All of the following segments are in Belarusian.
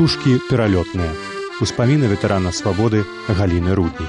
Птушкі пералётныя. Успаміны ветэрана свабоды Галіны Руднік.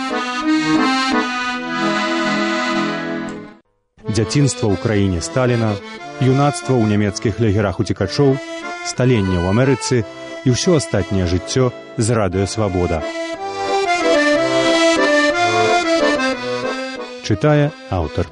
Дзяцінства ў краіне Сталіна, юнацтва ў нямецкіх лагерах уцекачоў, сталенне ў Амерыцы і ўсё астатняе жыццё з радыё «Свабода». Чытае аўтар.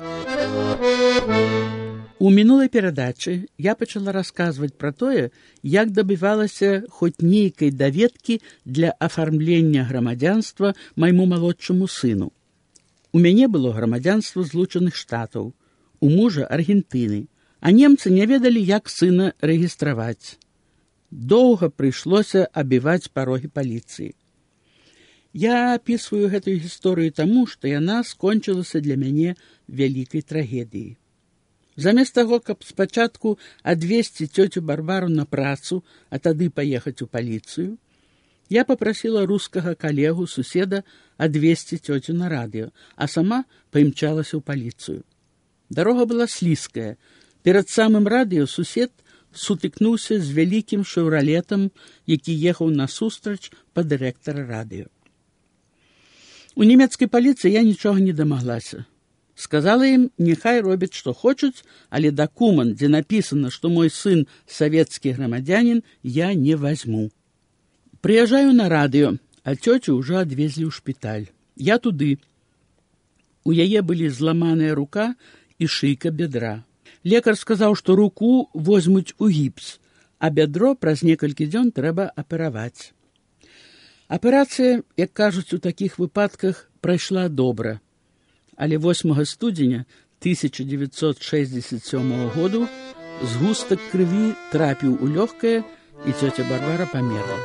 У мінулай перадачы я пачала расказваць пра тое, як дабівалася хоць нейкай даведкі для афармлення грамадзянства майму малодшаму сыну. У мяне было грамадзянства Злучаных Штатаў, у мужа Аргентыны, а немцы не ведалі, як сына рэгістраваць. Доўга прыйшлося абіваць парогі паліцыі. Я апісваю гэтую гісторыю таму, што яна скончылася для мяне вялікай трагедыяй. Замест таго, каб спачатку адвезці цёцю Барбару на працу, а тады паехаць у паліцыю, я папрасіла рускага калегу, суседа, адвезці цёцю на радыё, а сама паімчалася ў паліцыю. Дарога была слізкая. Перад самым радыё сусед сутыкнуўся з вялікім шэўралетам, які ехаў насустрач па дырэктара радыё. У нямецкай паліцыі я нічога не дамаглася. Сказала ім, няхай робяць, што хочуць, але дакумент, дзе напісана, што мой сын савецкі грамадзянін, я не вазьму. Прыязджаю на радыё, а цёцю ўжо адвезлі ў шпіталь. Я туды. У яе былі зламаная рука і шыйка бядра. Лекар сказаў, што руку возьмуць у гіпс, а бядро праз некалькі дзён трэба апераваць. Аперацыя, як кажуць у такіх выпадках, прайшла добра. Але 8 студзеня 1967 году згустак крыві трапіў у лёгкае, і цёця Барбара памерла.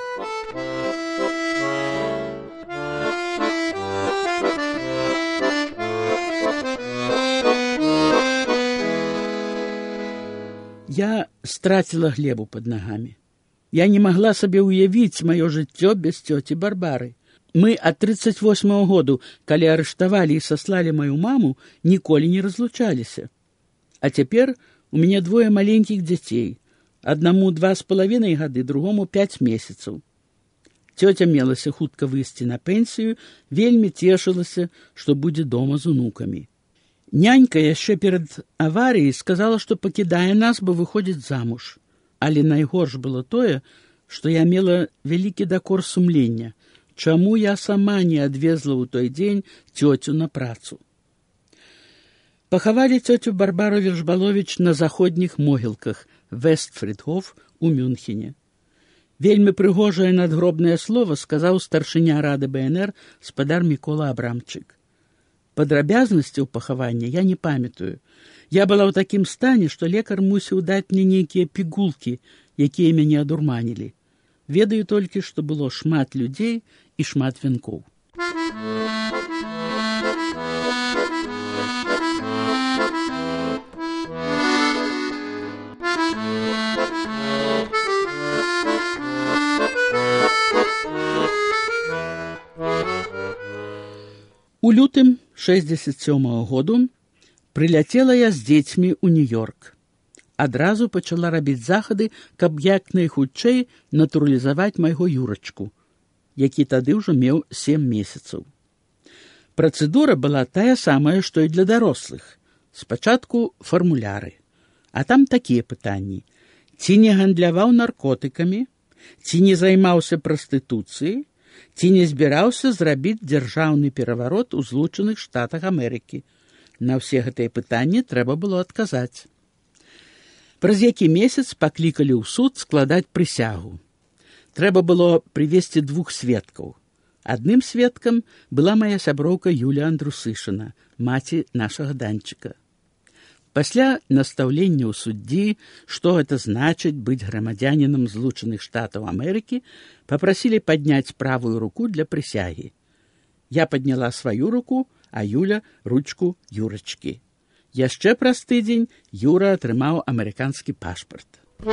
Я страціла глебу пад нагамі. Я не магла сабе ўявіць маё жыццё без цёці Барбары. Мы ад 38-го году, калі арыштавалі і саслалі маю маму, ніколі не разлучаліся. А цяпер у мяне 2 маленькіх дзяцей. Аднаму 2,5 гады, другому 5 месяцаў. Цёця мелася хутка выйсці на пенсію, вельмі цешылася, што будзе дома з унукамі. Нянька яшчэ перад аварыяй сказала, што пакідае нас, бо выходзіць замуж. Але найгорш было тое, што я мела вялікі дакор сумлення. Чаму я сама не адвезла ў той дзень цёцю на працу? Пахавалі цёцю Барбару Вершбаловіч на заходніх могілках Вестфрідхоф у Мюнхене. Вельмі прыгожае надгробнае слова сказаў старшыня рады БНР спадар Мікола Абрамчык. Падрабязнасцяў пахавання я не памятаю. Я была ў такім стане, што лекар мусіў даць мне нейкія пігулкі, якія мяне адурманілі. Ведаю толькі, што было шмат людзей і шмат вянкоў. У лютым 67-го году прыляцела я з дзецьмі ў Нью-Йорк. Адразу пачала рабіць захады, каб як найхутчэй натуралізаваць майго Юрачку, які тады ўжо меў 7 месяцаў. Працэдура была тая самая, што і для дарослых. Спачатку фармуляры. А там такія пытанні. Ці не гандляваў наркотыкамі, ці не займаўся прастытуцыяй, ці не збіраўся зрабіць дзяржаўны пераварот у Злучаных Штатах Амерыкі. На ўсе гэтыя пытанні трэба было адказаць. Праз які месяц паклікалі ў суд складаць прысягу. Трэба было прывесці 2 сведкаў. Адным сведкам была мая сяброўка Юля Андрусышына, маці нашага Данчыка. Пасля настаўлення ў суддзі, што гэта значыць быць грамадзянінам Злучаных Штатаў Амерыкі, папрасілі падняць правую руку для прысягі. Я падняла сваю руку, а Юля ручку Юрачкі. Яшчэ праз тыдзень Юра атрымаў амерыканскі пашпарт.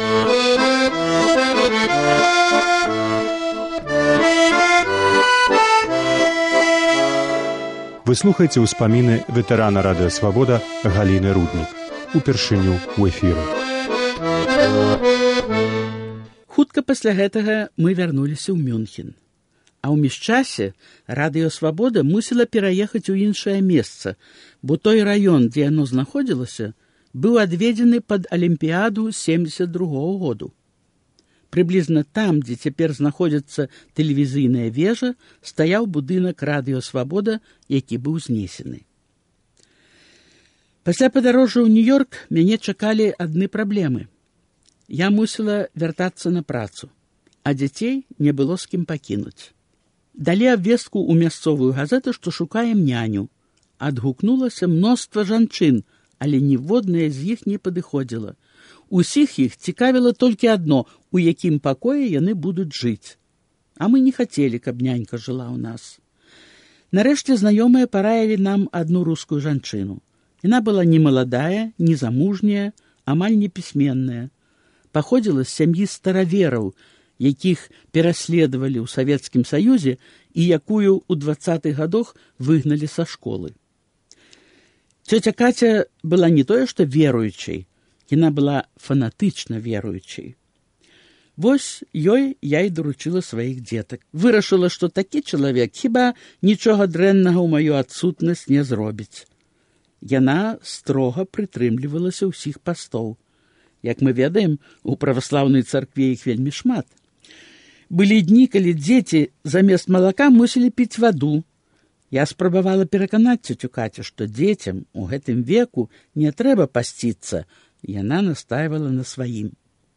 Вы слухаеце ўспаміны ветэрана радыё «Свабода» Галіны Руднік. Упершыню ў эфіры. Хутка пасля гэтага мы вярнуліся ў Мюнхен. А ў міжчасе радыё «Свабода» мусіла пераехаць у іншае месца, бо той раён, дзе яно знаходзілася, быў адведзены пад Алімпіяду 72-го году. Прыблізна там, дзе цяпер знаходзіцца тэлевізійная вежа, стаяў будынак радыё «Свабода», які быў знесены. Пасля падарожжа ў Нью-Йорк мяне чакалі адны праблемы. Я мусіла вяртацца на працу, а дзяцей не было з кім пакінуць. Далі абвестку ў мясцовую газету, што шукаем няню. Адгукнулася мноства жанчын, але ніводная з іх не падыходзіла. Усіх іх цікавіла толькі адно, у якім пакоі яны будуць жыць. А мы не хацелі, каб нянька жыла ў нас. Нарэшце знаёмыя параілі нам адну рускую жанчыну. Яна была не маладая, не замужняя, амаль непісьменная. Паходзіла з сям'і старавераў, якіх пераследавалі ў Савецкім Саюзе і якую ў 20-х гадах выгналі са школы. Цёця Каця была не тое, што веруючай, яна была фанатычна веруючай. Вось ёй я і даручыла сваіх дзетак. Вырашыла, што такі чалавек хіба нічога дрэннага ў маю адсутнасць не зробіць. Яна строга прытрымлівалася ўсіх пастоў. Як мы ведаем, у праваслаўнай царкве іх вельмі шмат. Былі дні, калі дзеці замест малака мусілі піць ваду. Я спрабавала пераканаць цёцю Кацю, што дзецям у гэтым веку не трэба пасціцца. Яна настайвала на сваім.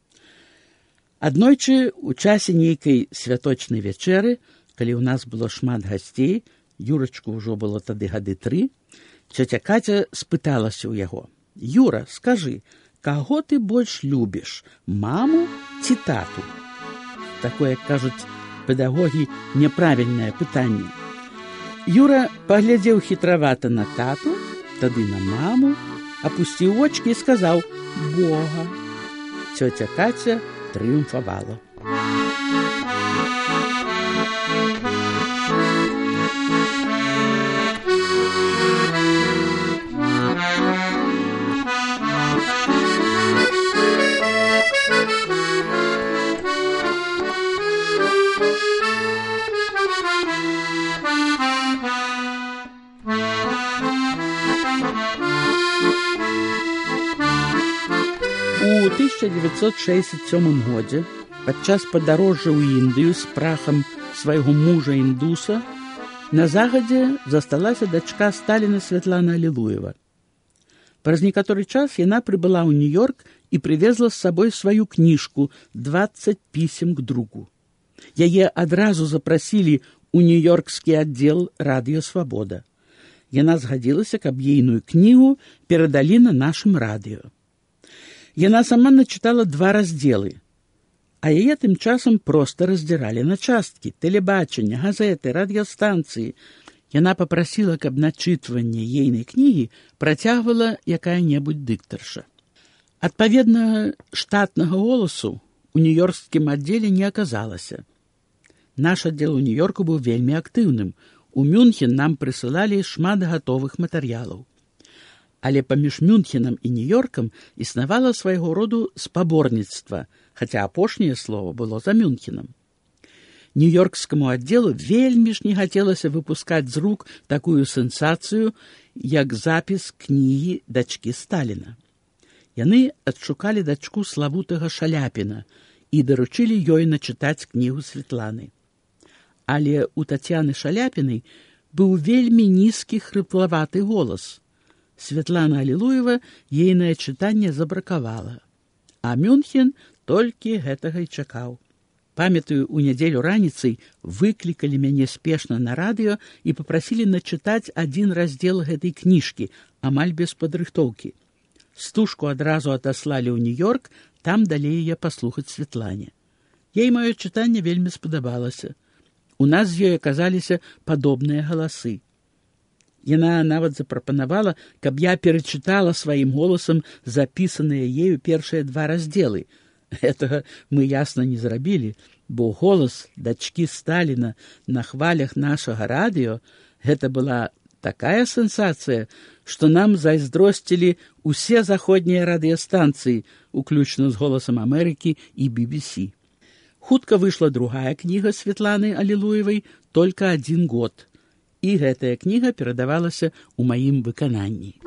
Аднойчы, у часе нейкай святочнай вячэры, калі ў нас было шмат гасцей, Юрачку ўжо было тады гады 3, цёця Каця спыталася ў яго: «Юра, скажы, каго ты больш любіш, маму ці тату?» Такое, кажуць педагогі, няправільнае пытанне. Юра паглядзеў хітравата на тату, тады на маму, апусціў вочкі і сказаў: «Бога». Цёця Каця трыумфавала. У 1967 годзе, падчас падарожжа ў Індыю з прахам свайго мужа-індуса, на загадзе засталася дачка Сталіна Святлана Алілуева. Праз некаторы час яна прыбыла ў Нью-Йорк і прывезла з сабой сваю кніжку «20 пісем к другу». Яе адразу запрасілі ў нью-йоркскі аддзел радыё «Свабода». Яна згадзілася, каб ейную кнігу перадалі на нашым радыё. Яна сама начытала 2 раздзелы, а яе тым часам проста раздзіралі на часткі, тэлебачанне, газеты, радыёстанцыі. Яна папрасіла, каб начытванне ейнай кнігі працягвала якая-небудзь дыктарша. Адпаведна штатнага голасу у нью-йоркскім аддзеле не аказалася. Наш аддзел у Нью-Йорку быў вельмі актыўным. У Мюнхен нам прысылалі шмат гатовых матэрыялаў. Але паміж Мюнхенам і Нью-Йоркам існавала свайго роду спаборніцтва, хаця апошняе слово было за Мюнхенам. Нью-йоркскаму аддзелу вельмі ж не хацелася выпускаць з рук такую сенсацыю, як запіс кнігі дачкі Сталіна. Яны адшукалі дачку славутага Шаляпіна і даручылі ёй начытаць кнігу Светланы. Але у Тацяны Шаляпінай быў вельмі нізкі хрыплаваты голас. Святлана Алілуева ейнае чытанне забракавала, а Мюнхен толькі гэтага і чакаў. Памятаю, у нядзелю раніцай выклікалі мяне спешна на радыё і папрасілі начытаць 1 раздзел гэтай кніжкі, амаль без падрыхтоўкі. Стужку адразу адаслалі ў Нью-Йорк, там далей яе паслухаць Светлане. Ей маё чытанне вельмі спадабалася. У нас з ёй аказаліся падобныя галасы. Яна нават запрапанавала, каб я перачытала сваім голасам запісаныя ею першыя 2 раздзелы. Гэтага мы ясна не зрабілі, бо голас дачкі Сталіна на хвалях нашага радыё — гэта была такая сенсацыя, што нам зайздросцілі ўсе заходнія радыёстанцыі, уключна з «Голасам Амерыкі» і BBC. Хутка выйшла другая кніга Светланы Алілуевай «Только 1 год». І гэтая кніга перадавалася ў маім выкананні.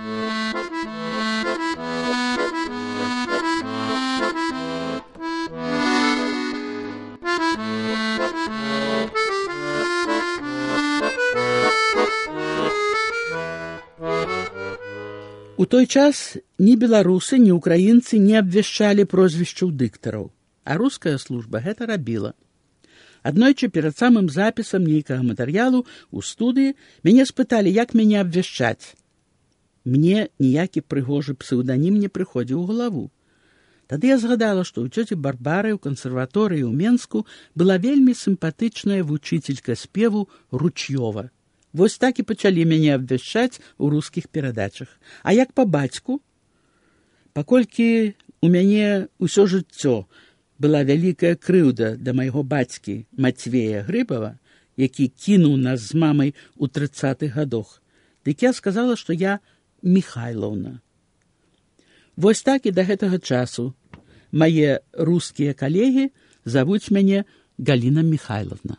У той час ні беларусы, ні ўкраінцы не абвяшчалі прозвішчаў дыктараў, а руская служба гэта рабіла. Аднойчы перад самым запісам нейкага матэрыялу ў студыі мяне спыталі, як мяне абвяшчаць. Мне ніякі прыгожы псеўданім не прыходзіў у галаву. Тады я згадала, што ў цёці Барбары ў кансерваторыі ў Менску была вельмі сімпатычная вучыцелька спеву Ручёва. Вось так і пачалі мяне абвяшчаць у рускіх перадачах. А як па бацьку? Паколькі у мяне ўсё жыццё была вялікая крыўда да майго бацькі Мацвея Грыбава, які кінуў нас з мамай у 30-х гадах, дык я сказала, што я Михайлаўна. Вось так і да гэтага часу мае рускія калегі завуць мяне Галіна Михайловна.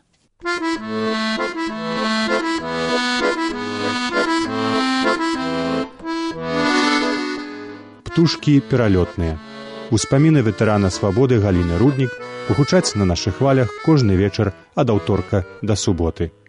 Птушкі пералётныя. Успаміны ветэрана свабоды Галіны Руднік гучаць на нашых хвалях кожны вечар ад аўторка да суботы.